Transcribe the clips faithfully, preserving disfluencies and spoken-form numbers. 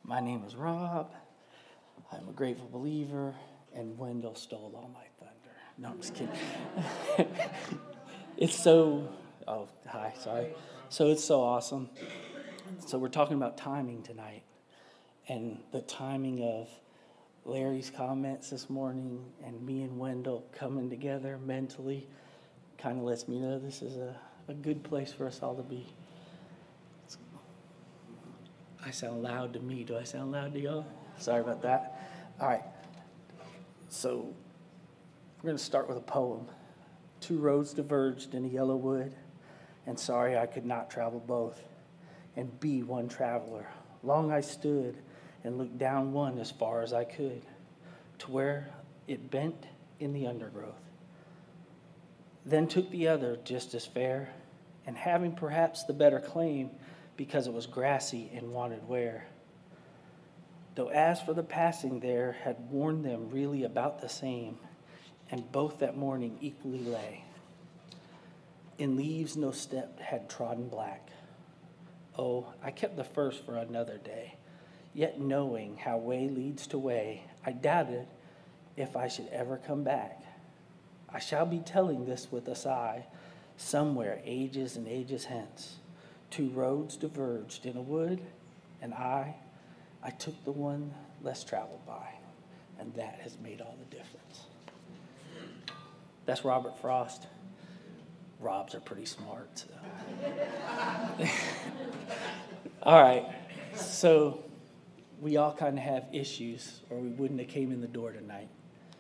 My name is Rob. I'm a grateful believer, and Wendell stole all my thunder. No, I'm just kidding. It's so, oh, hi, sorry. So it's so awesome. So we're talking about timing tonight, and the timing of Larry's comments this morning and me and Wendell coming together mentally kind of lets me know this is a, a good place for us all to be. I sound loud to me. Do I sound loud to y'all? Sorry about that. All right. So we're going to start with a poem. Two roads diverged in a yellow wood, and sorry I could not travel both and be one traveler. Long I stood and looked down one as far as I could to where it bent in the undergrowth. Then took the other just as fair, and having perhaps the better claim because it was grassy and wanted wear. Though as for the passing there had warned them really about the same, and both that morning equally lay. In leaves no step had trodden black. Oh, I kept the first for another day, yet knowing how way leads to way, I doubted if I should ever come back. I shall be telling this with a sigh, somewhere ages and ages hence. Two roads diverged in a wood, and I, I took the one less traveled by, and that has made all the difference. That's Robert Frost. Robs are pretty smart. So. All right, so we all kind of have issues, or we wouldn't have came in the door tonight.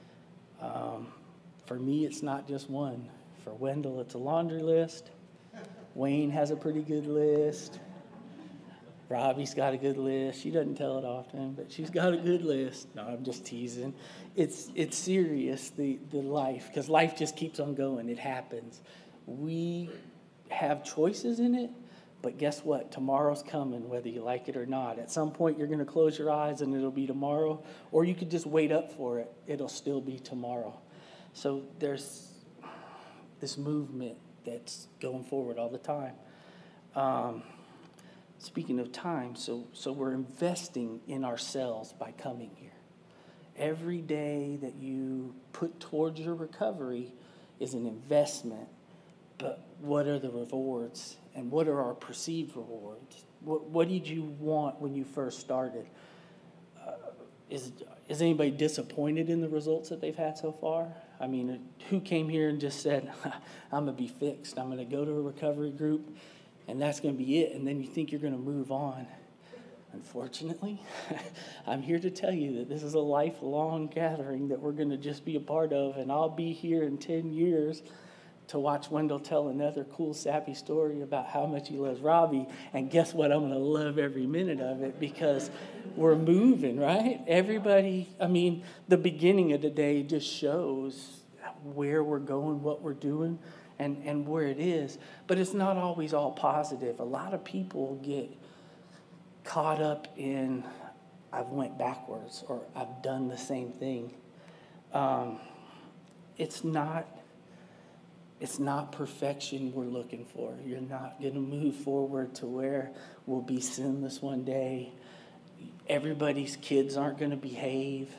Um, for me, it's not just one. For Wendell, it's a laundry list. Wayne has a pretty good list. Robbie's got a good list. She doesn't tell it often, but she's got a good list. No, I'm just teasing. It's it's serious, the, the life, because life just keeps on going. It happens. We have choices in it, but guess what? Tomorrow's coming, whether you like it or not. At some point, you're going to close your eyes and it'll be tomorrow, or you could just wait up for it. It'll still be tomorrow. So there's this movement that's going forward all the time. Um, speaking of time, so so we're investing in ourselves by coming here. Every day that you put towards your recovery is an investment, but what are the rewards, and what are our perceived rewards? What, what did you want when you first started? Uh, is is anybody disappointed in the results that they've had so far? I mean, who came here and just said, I'm going to be fixed. I'm going to go to a recovery group, and that's going to be it. And then you think you're going to move on. Unfortunately, I'm here to tell you that this is a lifelong gathering that we're going to just be a part of. And I'll be here in ten years to watch Wendell tell another cool, sappy story about how much he loves Robbie. And guess what? I'm going to love every minute of it because we're moving, right? Everybody, I mean, the beginning of the day just shows where we're going, what we're doing, and, and where it is. But it's not always all positive. A lot of people get caught up in, I've went backwards, or I've done the same thing. Um, it's not It's not perfection we're looking for. You're not going to move forward to where we'll be sinless one day. Everybody's kids aren't going to behave.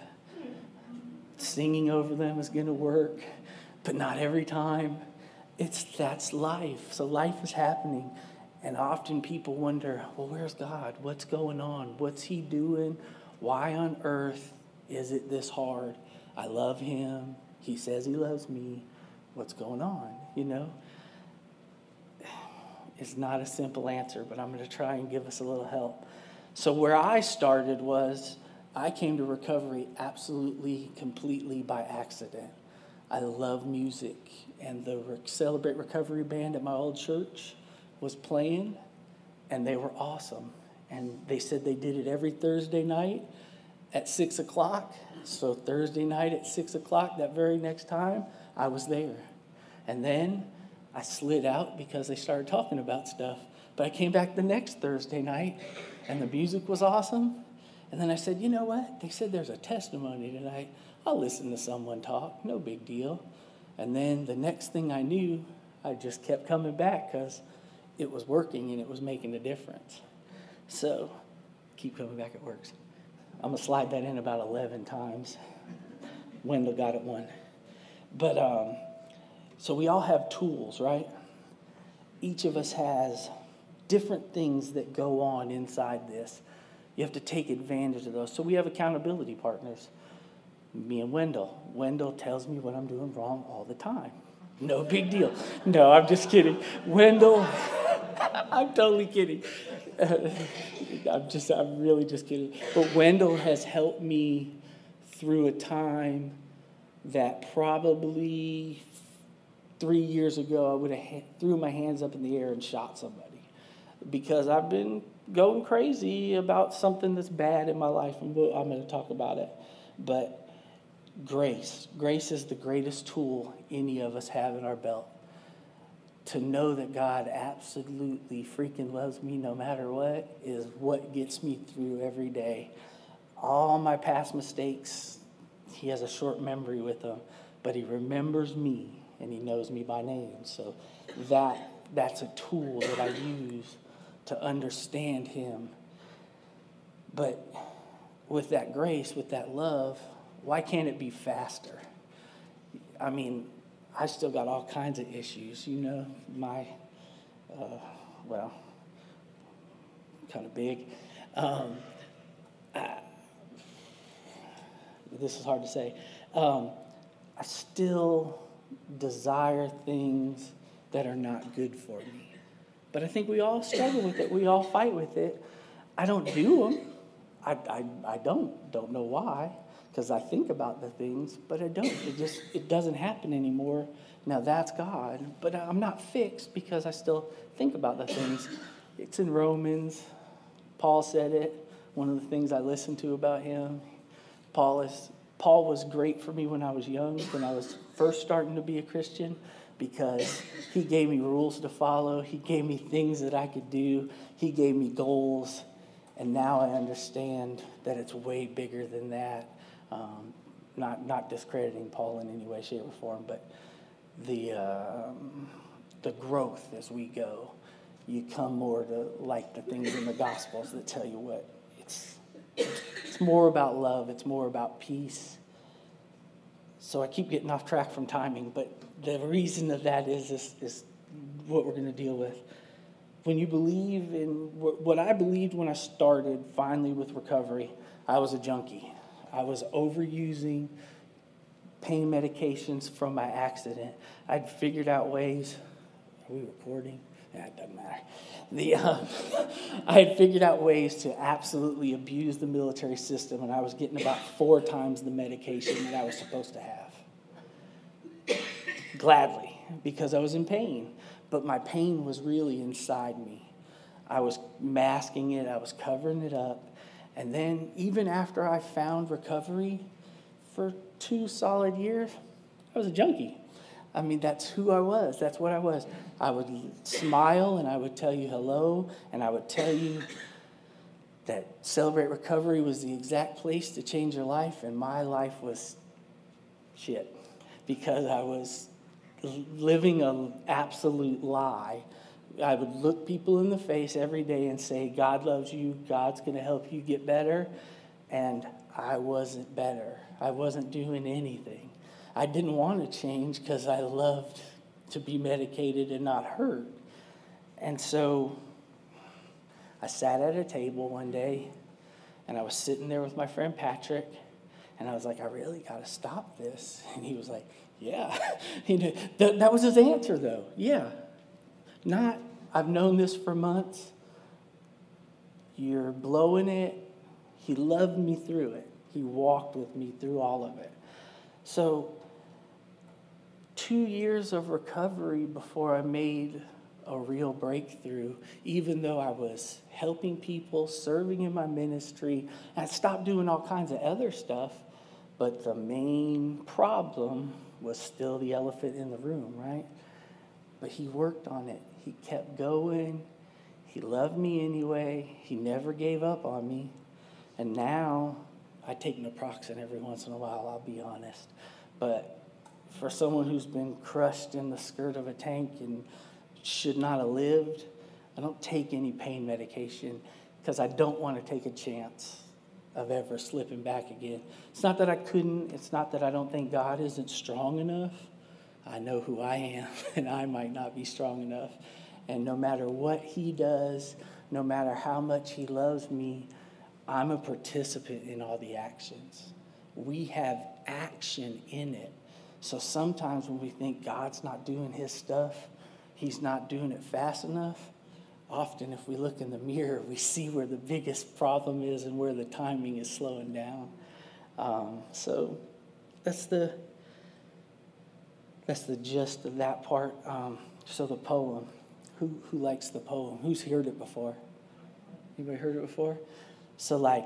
Singing over them is going to work, but not every time. It's that's life. So life is happening. And often people wonder, well, where's God? What's going on? What's he doing? Why on earth is it this hard? I love him. He says he loves me. What's going on, you know? It's not a simple answer, but I'm going to try and give us a little help. So where I started was I came to recovery absolutely, completely by accident. I love music, and the Celebrate Recovery band at my old church was playing, and they were awesome. And they said they did it every Thursday night at six o'clock. So Thursday night at six o'clock, that very next time, I was there. And then I slid out because they started talking about stuff. But I came back the next Thursday night, and the music was awesome. And then I said, you know what? They said there's a testimony tonight. I'll listen to someone talk. No big deal. And then the next thing I knew, I just kept coming back because it was working and it was making a difference. So keep coming back, it works. I'm going to slide that in about eleven times. Wendell got it one. But, um, so we all have tools, right? Each of us has different things that go on inside this. You have to take advantage of those. So we have accountability partners. Me and Wendell. Wendell tells me what I'm doing wrong all the time. No big deal. No, I'm just kidding. Wendell, I'm totally kidding. Uh, I'm just, I'm really just kidding. But Wendell has helped me through a time that probably three years ago I would have ha- threw my hands up in the air and shot somebody. Because I've been going crazy about something that's bad in my life, and I'm going to talk about it. But grace. Grace is the greatest tool any of us have in our belt. To know that God absolutely freaking loves me no matter what is what gets me through every day. All my past mistakes, he has a short memory with them, but he remembers me and he knows me by name. So that that's a tool that I use to understand him. But with that grace, with that love, why can't it be faster? I mean, I still got all kinds of issues, you know, my, uh, well, kind of big. Um, I, this is hard to say. Um, I still desire things that are not good for me. But I think we all struggle with it. We all fight with it. I don't do them. I, I, I don't. Don't know why. Because I think about the things, but I don't. It just, it doesn't happen anymore. Now that's God. But I'm not fixed because I still think about the things. It's in Romans. Paul said it. One of the things I listened to about him. Paul is Paul was great for me when I was young, when I was first starting to be a Christian, because he gave me rules to follow. He gave me things that I could do. He gave me goals. And now I understand that it's way bigger than that. Um, not not discrediting Paul in any way, shape, or form, but the um, the growth as we go. You come more to like the things in the Gospels that tell you what it's. It's more about love. It's more about peace. So I keep getting off track from timing, but the reason of that is is, is what we're going to deal with. When you believe in what I believed when I started finally with recovery, I was a junkie. I was overusing pain medications from my accident. I'd figured out ways. Are we recording? Yeah, it doesn't matter. The um, I had figured out ways to absolutely abuse the military system, and I was getting about four times the medication that I was supposed to have. Gladly, because I was in pain. But my pain was really inside me. I was masking it. I was covering it up. And then even after I found recovery, for two solid years, I was a junkie. I mean, that's who I was. That's what I was. I would smile and I would tell you hello, and I would tell you that Celebrate Recovery was the exact place to change your life, and my life was shit because I was living an absolute lie. I would look people in the face every day and say, God loves you, God's going to help you get better, and I wasn't better. I wasn't doing anything. I didn't want to change because I loved to be medicated and not hurt. And so I sat at a table one day, and I was sitting there with my friend Patrick, and I was like, I really got to stop this. And he was like, yeah. He knew, that, that was his answer, though. Yeah. Not, I've known this for months. You're blowing it. He loved me through it. He walked with me through all of it. So two years of recovery before I made a real breakthrough, even though I was helping people, serving in my ministry. And I stopped doing all kinds of other stuff, but the main problem was still the elephant in the room, right? But he worked on it. He kept going. He loved me anyway. He never gave up on me. And now I take naproxen every once in a while, I'll be honest. But for someone who's been crushed in the skirt of a tank and should not have lived, I don't take any pain medication. because I don't want to take a chance of ever slipping back again. It's not that I couldn't. It's not that I don't think God isn't strong enough. I know who I am, and I might not be strong enough. And no matter what he does, no matter how much he loves me, I'm a participant in all the actions. We have action in it. So sometimes when we think God's not doing his stuff, he's not doing it fast enough, often if we look in the mirror, we see where the biggest problem is and where the timing is slowing down. Um, so that's the that's the gist of that part. Um, so the poem. Who who likes the poem? Who's heard it before? Anybody heard it before? So like,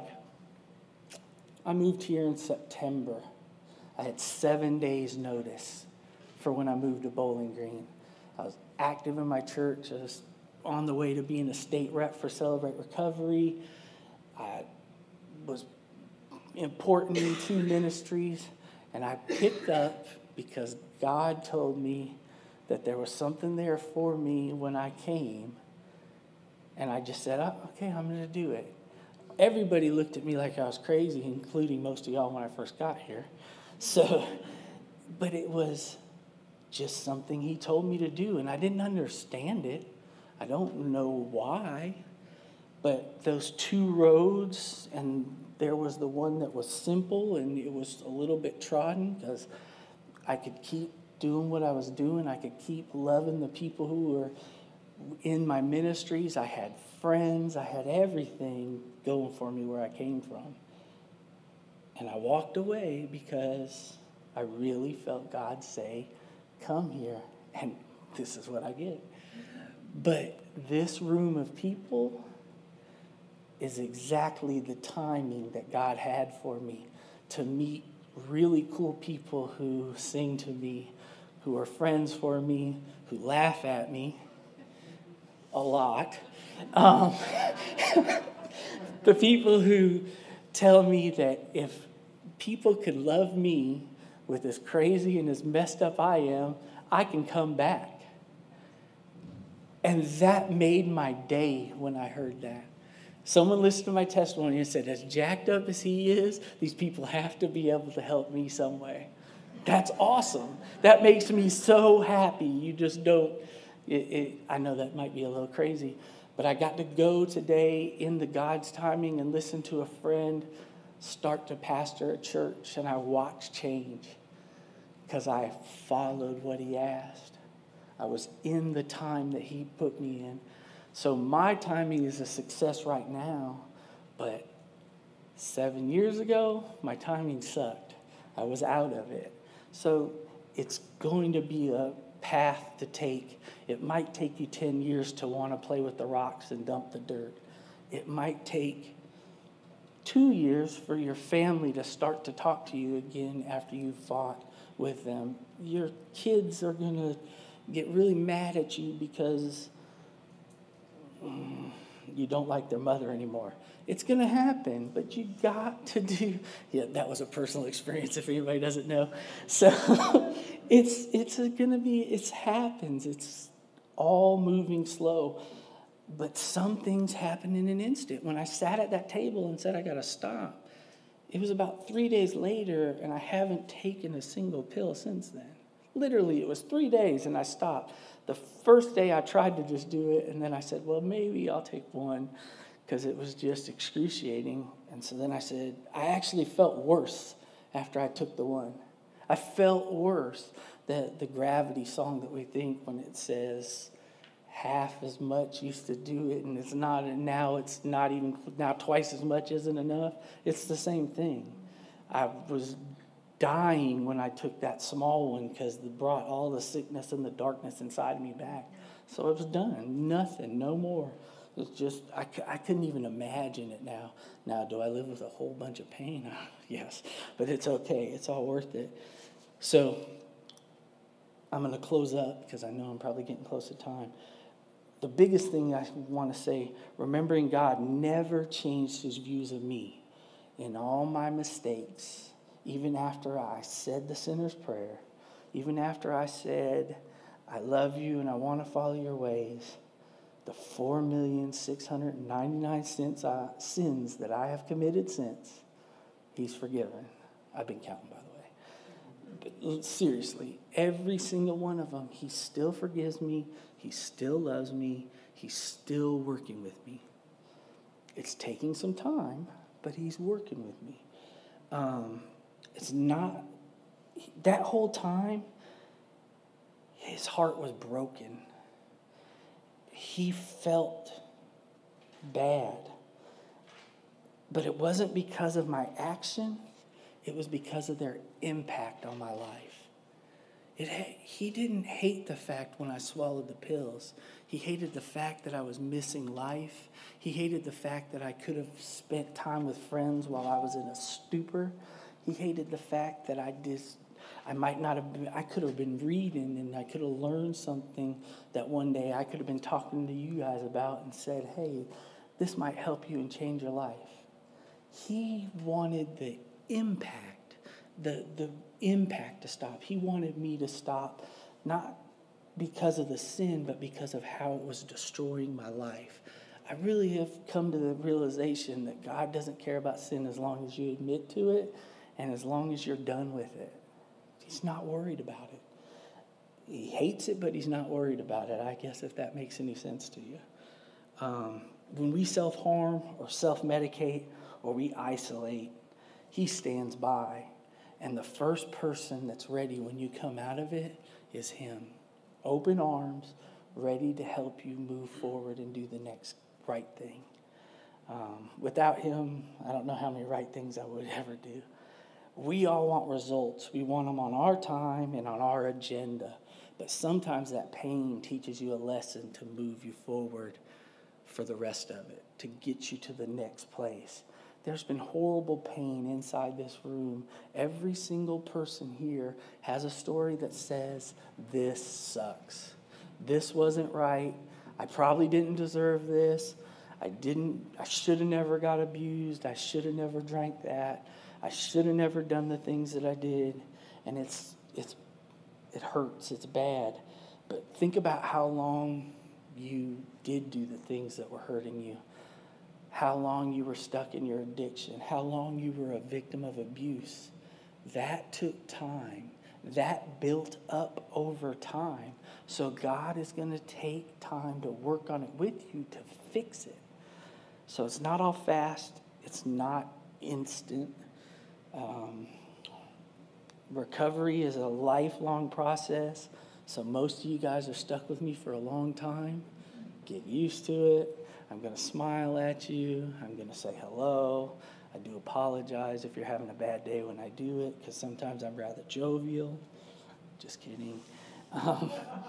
I moved here in September. I had seven days notice for when I moved to Bowling Green. I was active in my church. I was on the way to being a state rep for Celebrate Recovery. I was important in two ministries. And I picked up because God told me that there was something there for me when I came. And I just said, oh, okay, I'm going to do it. Everybody looked at me like I was crazy, including most of y'all when I first got here. So, but it was just something he told me to do, and I didn't understand it. I don't know why, but those two roads, and there was the one that was simple, and it was a little bit trodden, because I could keep doing what I was doing. I could keep loving the people who were in my ministries. I had friends. I had everything going for me where I came from. And I walked away because I really felt God say, come here, and this is what I get. But this room of people is exactly the timing that God had for me to meet really cool people who sing to me, who are friends for me, who laugh at me a lot. Um, the people who tell me that if people could love me with as crazy and as messed up I am, I can come back. And that made my day when I heard that. Someone listened to my testimony and said, as jacked up as he is, these people have to be able to help me some way. That's awesome. That makes me so happy. You just don't, it, it, I know that might be a little crazy, but I got to go today in the God's timing and listen to a friend start to pastor a church, and I watched change because I followed what he asked. I was in the time that he put me in. So my timing is a success right now, but seven years ago, my timing sucked. I was out of it. So it's going to be a path to take. It might take you ten years to want to play with the rocks and dump the dirt. It might take two years for your family to start to talk to you again after you've fought with them. Your kids are going to get really mad at you because mm, you don't like their mother anymore. It's going to happen, but you got to do, yeah, that was a personal experience if anybody doesn't know. So it's it's going to be, it happens. It's all moving slow. But some things happen in an instant. When I sat at that table and said, I got to stop, it was about three days later, and I haven't taken a single pill since then. Literally, it was three days, and I stopped. The first day I tried to just do it, and then I said, well, maybe I'll take one, because it was just excruciating. And so then I said, I actually felt worse after I took the one. I felt worse. The, the Gravity song that we think when it says, half as much used to do it, and it's not, and now it's not even, now twice as much isn't enough. It's the same thing. I was dying when I took that small one because it brought all the sickness and the darkness inside me back. So it was done. Nothing, no more. It's just, I, I couldn't even imagine it now. Now, do I live with a whole bunch of pain? Yes, but it's okay. It's all worth it. So I'm going to close up because I know I'm probably getting close to time. The biggest thing I want to say, remembering God never changed his views of me in all my mistakes, even after I said the sinner's prayer, even after I said, I love you and I want to follow your ways. the four million six hundred ninety-nine sins, uh, sins that I have committed since, he's forgiven. I've been counting, by the way. But seriously, every single one of them, he still forgives me. He still loves me. He's still working with me. It's taking some time, but he's working with me. Um, it's not, that whole time, his heart was broken. He felt bad. But it wasn't because of my action. It was because of their impact on my life. It, he didn't hate the fact when I swallowed the pills. He hated the fact that I was missing life. He hated the fact that I could have spent time with friends while I was in a stupor. He hated the fact that I just, I might not have been, I could have been reading and I could have learned something that one day I could have been talking to you guys about and said, hey, this might help you and change your life. He wanted the impact, the, the impact to stop. He wanted me to stop, not because of the sin, but because of how it was destroying my life. I really have come to the realization that God doesn't care about sin as long as you admit to it and as long as you're done with it. He's not worried about it. He hates it, but he's not worried about it, I guess, if that makes any sense to you. Um, when we self-harm or self-medicate or we isolate, he stands by. And the first person that's ready when you come out of it is him. Open arms, ready to help you move forward and do the next right thing. Um, without him, I don't know how many right things I would ever do. We all want results. We want them on our time and on our agenda. But sometimes that pain teaches you a lesson to move you forward for the rest of it, to get you to the next place. There's been horrible pain inside this room. Every single person here has a story that says, this sucks. This wasn't right. I probably didn't deserve this. I didn't, I should have never got abused. I should have never drank that. I should have never done the things that I did. And it's, it's, it hurts. It's bad. But think about how long you did do the things that were hurting you. How long you were stuck in your addiction, how long you were a victim of abuse. That took time. That built up over time. So God is going to take time to work on it with you to fix it. So it's not all fast. It's not instant. Um, recovery is a lifelong process. So most of you guys are stuck with me for a long time. Get used to it. I'm going to smile at you. I'm going to say hello. I do apologize if you're having a bad day when I do it, because sometimes I'm rather jovial. Just kidding. Um,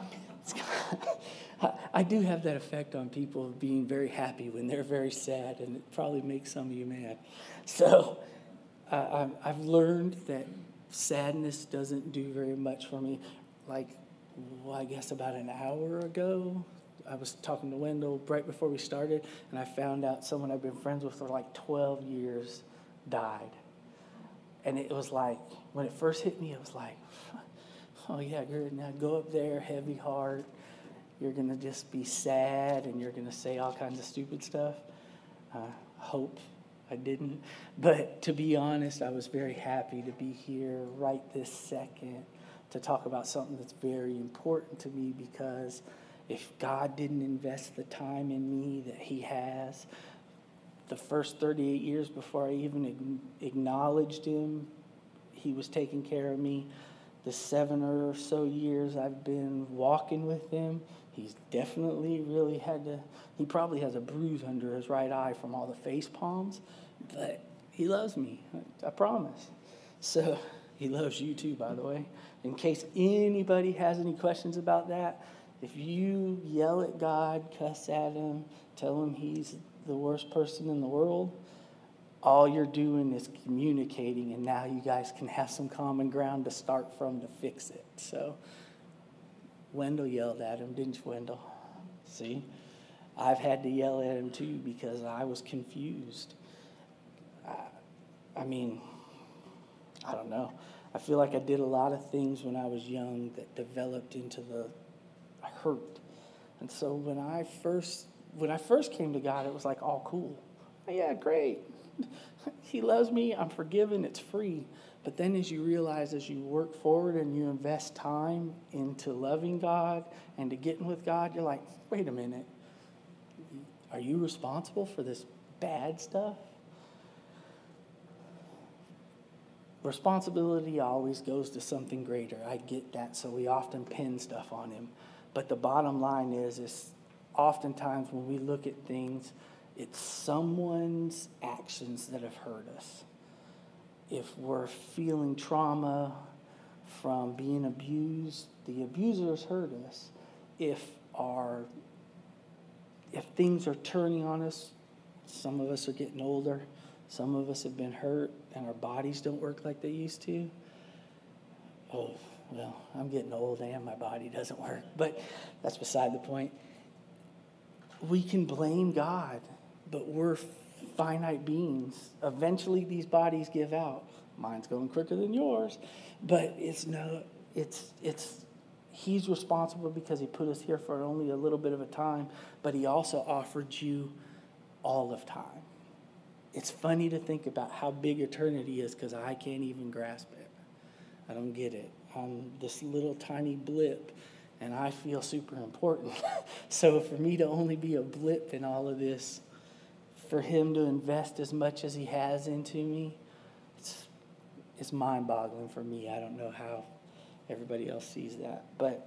I do have that effect on people of being very happy when they're very sad, and it probably makes some of you mad. So uh, I've learned that sadness doesn't do very much for me. Like, well, I guess about an hour ago, I was talking to Wendell right before we started, and I found out someone I've been friends with for like twelve years died. And it was like, when it first hit me, it was like, oh yeah, good. Now go up there, heavy heart. You're going to just be sad, and you're going to say all kinds of stupid stuff. I uh, hope I didn't. But to be honest, I was very happy to be here right this second to talk about something that's very important to me, because if God didn't invest the time in me that he has, the first thirty-eight years before I even acknowledged him, he was taking care of me. The seven or so years I've been walking with him, he's definitely really had to, he probably has a bruise under his right eye from all the face palms, but he loves me, I promise. So he loves you too, by the way. In case anybody has any questions about that, if you yell at God, cuss at him, tell him he's the worst person in the world, all you're doing is communicating, and now you guys can have some common ground to start from to fix it. So Wendell yelled at him, didn't you, Wendell? See? I've had to yell at him too because I was confused. I, I mean, I don't know. I feel like I did a lot of things when I was young that developed into the hurt. And so when I first when I first came to God, it was like all cool. Oh, yeah, great. He loves me. I'm forgiven. It's free. But then as you realize, as you work forward and you invest time into loving God and to getting with God, you're like, wait a minute. Are you responsible for this bad stuff? Responsibility always goes to something greater. I get that, so we often pin stuff on him. But the bottom line is, is oftentimes when we look at things, it's someone's actions that have hurt us. If we're feeling trauma from being abused, the abusers hurt us. If our if things are turning on us, some of us are getting older, some of us have been hurt, and our bodies don't work like they used to. Oh, well, I'm getting old and my body doesn't work, but that's beside the point. We can blame God, but we're finite beings. Eventually these bodies give out. Mine's going quicker than yours, but it's no, it's, it's, he's responsible because he put us here for only a little bit of a time, but he also offered you all of time. It's funny to think about how big eternity is because I can't even grasp it. I don't get it. I'm this little tiny blip, and I feel super important. So for me to only be a blip in all of this, for him to invest as much as he has into me, it's, it's mind-boggling for me. I don't know how everybody else sees that. But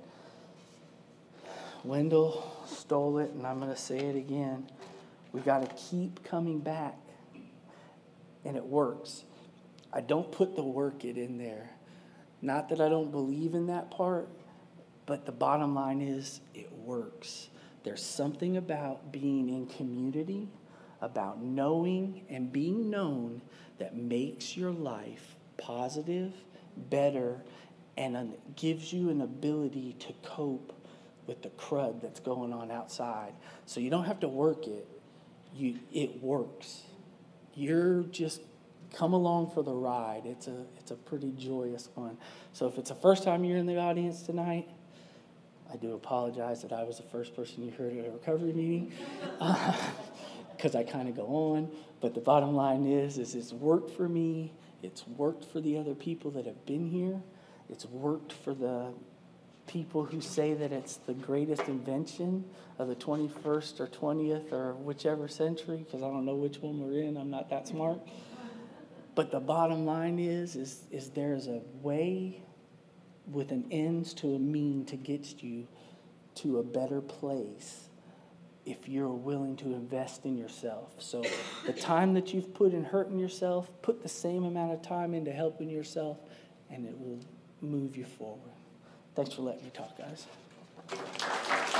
Wendell stole it, and I'm going to say it again. We got to keep coming back, and it works. I don't put the work it in there. Not that I don't believe in that part, but the bottom line is it works. There's something about being in community, about knowing and being known that makes your life positive, better, and gives you an ability to cope with the crud that's going on outside. So you don't have to work it. You, it works. You're just come along for the ride. It's a it's a pretty joyous one. So if it's the first time you're in the audience tonight, I do apologize that I was the first person you heard at a recovery meeting, because uh, I kind of go on. But the bottom line is, is it's worked for me. It's worked for the other people that have been here. It's worked for the people who say that it's the greatest invention of the twenty-first or twentieth or whichever century, because I don't know which one we're in. I'm not that smart. But the bottom line is, is, is there's a way with an ends to a mean to get you to a better place if you're willing to invest in yourself. So the time that you've put in hurting yourself, put the same amount of time into helping yourself, and it will move you forward. Thanks for letting me talk, guys.